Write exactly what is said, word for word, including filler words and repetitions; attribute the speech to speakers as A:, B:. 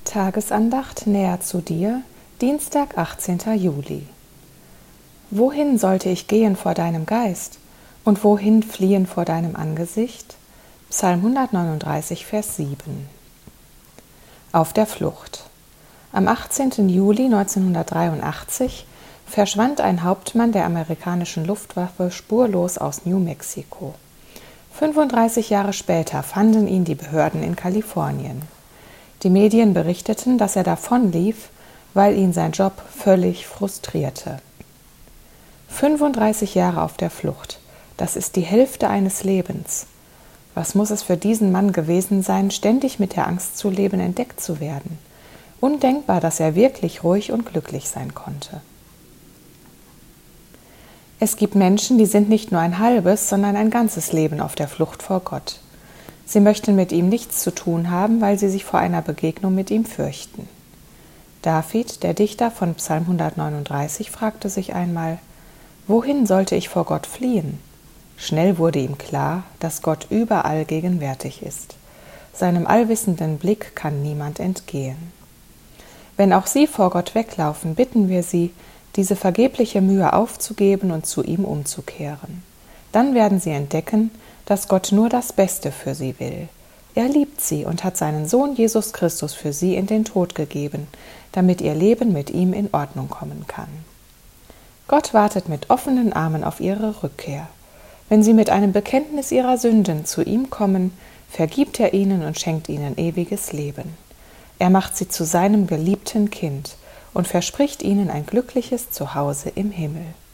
A: Tagesandacht näher zu dir, Dienstag, achtzehnter Juli. Wohin sollte ich gehen vor deinem Geist und wohin fliehen vor deinem Angesicht? Psalm hundertneununddreißig, Vers sieben. Auf der Flucht. Am achtzehnten Juli neunzehnhundertdreiundachtzig verschwand ein Hauptmann der amerikanischen Luftwaffe spurlos aus New Mexico. fünfunddreißig Jahre später fanden ihn die Behörden in Kalifornien. Die Medien berichteten, dass er davonlief, weil ihn sein Job völlig frustrierte. fünfunddreißig Jahre auf der Flucht, das ist die Hälfte eines Lebens. Was muss es für diesen Mann gewesen sein, ständig mit der Angst zu leben, entdeckt zu werden? Undenkbar, dass er wirklich ruhig und glücklich sein konnte. Es gibt Menschen, die sind nicht nur ein halbes, sondern ein ganzes Leben auf der Flucht vor Gott. Sie möchten mit ihm nichts zu tun haben, weil sie sich vor einer Begegnung mit ihm fürchten. David, der Dichter von Psalm hundertneununddreißig, fragte sich einmal: Wohin sollte ich vor Gott fliehen? Schnell wurde ihm klar, dass Gott überall gegenwärtig ist. Seinem allwissenden Blick kann niemand entgehen. Wenn auch Sie vor Gott weglaufen, bitten wir Sie, diese vergebliche Mühe aufzugeben und zu ihm umzukehren. Dann werden Sie entdecken, dass Gott nur das Beste für Sie will. Er liebt Sie und hat seinen Sohn Jesus Christus für Sie in den Tod gegeben, damit Ihr Leben mit ihm in Ordnung kommen kann. Gott wartet mit offenen Armen auf Ihre Rückkehr. Wenn Sie mit einem Bekenntnis Ihrer Sünden zu ihm kommen, vergibt er Ihnen und schenkt Ihnen ewiges Leben. Er macht Sie zu seinem geliebten Kind und verspricht Ihnen ein glückliches Zuhause im Himmel.